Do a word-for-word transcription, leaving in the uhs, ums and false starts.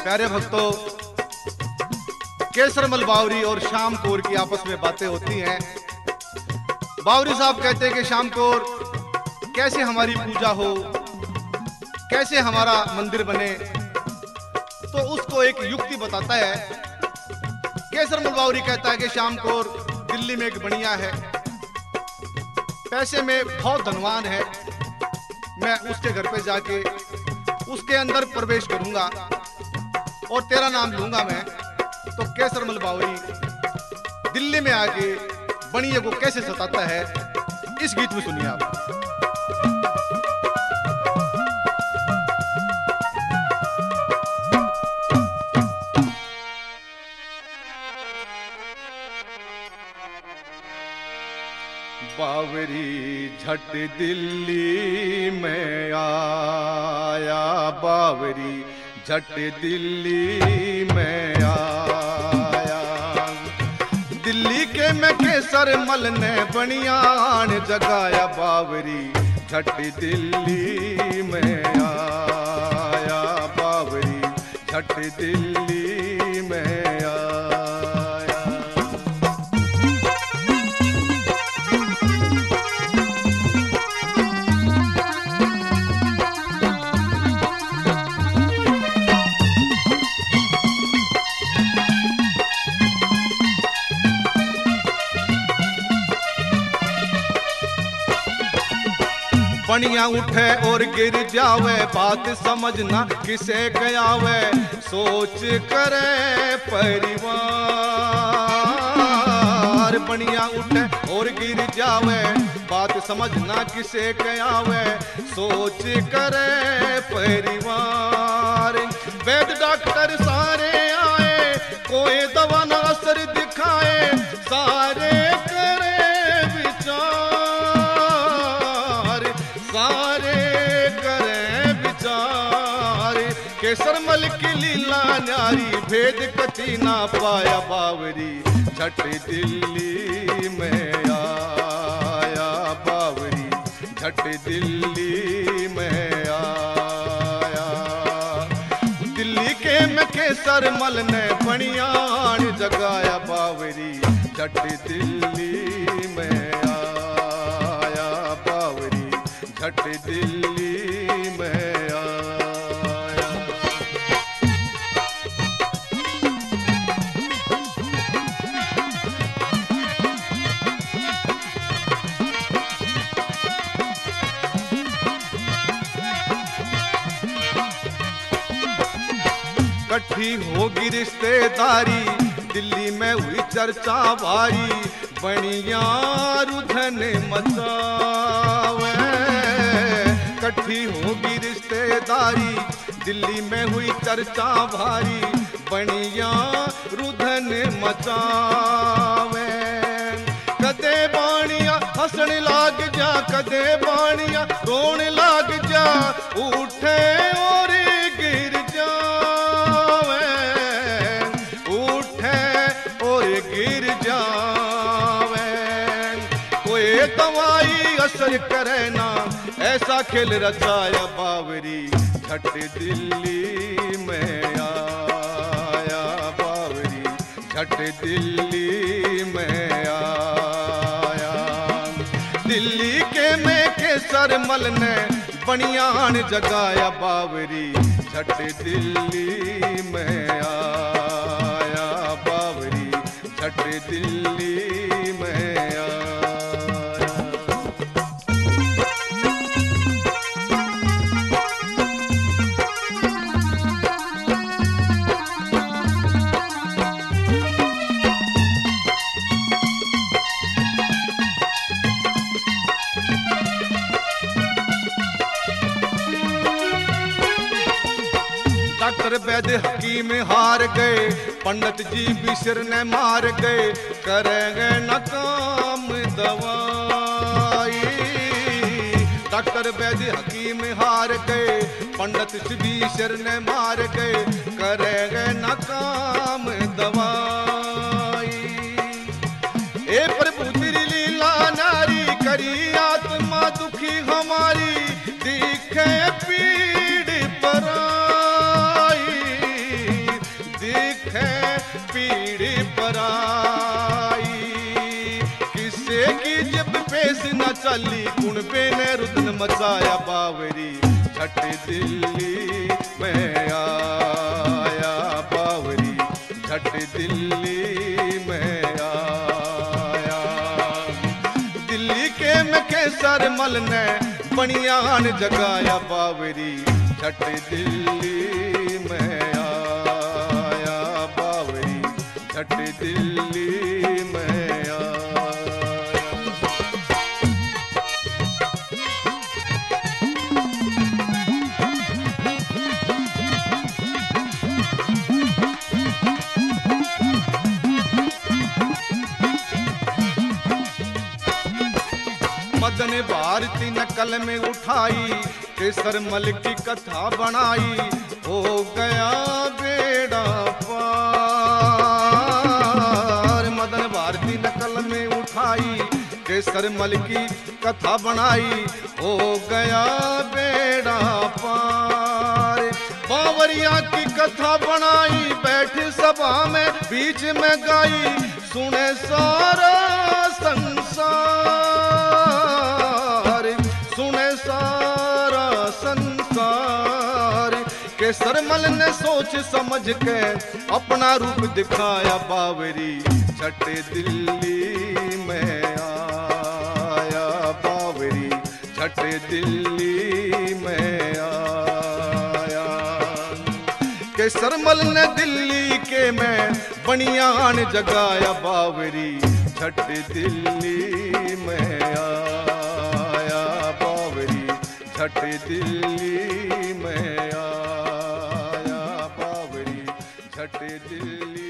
प्यारे भक्तों, केसरमल बावरी और श्याम कौर की आपस में बातें होती हैं। बावरी साहब कहते हैं कि श्याम कौर, कैसे हमारी पूजा हो, कैसे हमारा मंदिर बने। तो उसको एक युक्ति बताता है। केसरमल बावरी कहता है कि श्याम कौर दिल्ली में एक बनिया है, पैसे में बहुत धनवान है, मैं उसके घर पे जाके उसके अंदर प्रवेश करूंगा और तेरा नाम लूंगा मैं। तो केसरमल बावरी दिल्ली में आके बनिए को कैसे सताता है, इस गीत में सुनिए आप। बावरी झट दिल्ली में आया, बावरी झट दिल्ली में आया। दिल्ली के में केसरमल ने बनियान जगाया, बावरी झट दिल्ली में आया, बावरी झट दिल्ली में आया। बनिया उठे और गिर जावे, बात समझना किसे गयावे, सोच करे परिवार। बनिया उठे और गिर जावे, बात समझना किसे गयावे, सोच करे परिवार। वैद्य डॉक्टर सारे आए, कोई दवा ना असर दिखाए, सारे करे विचार, सारे करे विचार। केसरमल की लीला न्यारी, भेद कति ना पाया, बावरी झट दिल्ली में आया, बावरी झट दिल्ली में आया। दिल्ली के में केसरमल ने बनियान जगाया, बावरी झट दिल्ली में आया, बावरी झट दिल्ली में आया। कट्ठी होगी रिश्तेदारी, दिल्ली में हुई चर्चा भारी, बनिया रुधन मचावे। कट्ठी होगी रिश्तेदारी, दिल्ली में हुई चर्चा भारी, बनिया रुधन मचावे। कदे बाणिया हंसण लाग जा, कदे बाणिया रोण लाग जा, उठे और गिर जावे, उठे और गिर जावे। कोई दवाई असर करे ना, ऐसा खेल रचाया, बावरी झट दिल्ली में आया, बावरी झट दिल्ली में आया। दिल्ली के में केसरमल ने बनियान जगाया, बावरी झट दिल्ली में आया, बावरी झट दिल्ली में आया। डॉक्टर वैद्य हकीम हार गए, पंडित जी भी सिर ने मार गए, करेंगे न काम दवाई। डॉक्टर वैद्य हकीम हार गए, पंडित भी सिर ने मार गए, करेंगे न काम दवाई। ए प्रभु तेरी लीला नारी, करी आत्मा दुखी हमारी, दिखे पीड़ पराई, चाली कुणबे ने रुदन मचाया बावरी छठ दिल्ली में आया बावरी छठ दिल्ली में आया। दिल्ली के में केसर मल ने बनियान जगाया बावरी छठ दिल्ली में आया बावरी छठ दिल्ली में आया। मदन भारती नकल में उठाई केसर मल की कथा बनाई हो गया बेड़ा पार। मदन भारती नकल में उठाई केसर मल की कथा बनाई हो गया बेड़ा पार। बावरिया की कथा बनाई बैठ सभा में बीच में गाई सुने सारा संसार सुने सारा संसार। केसरमल ने सोच समझ के अपना रूप दिखाया बावरी छठ दिल्ली में आया बावरी छठ दिल्ली में आया। केसरमल ने दिल्ली के में बनियान जगाया बावरी छठ दिल्ली में आया बावरी छठ दिल्ली में आया बावरी छठ दिल्ली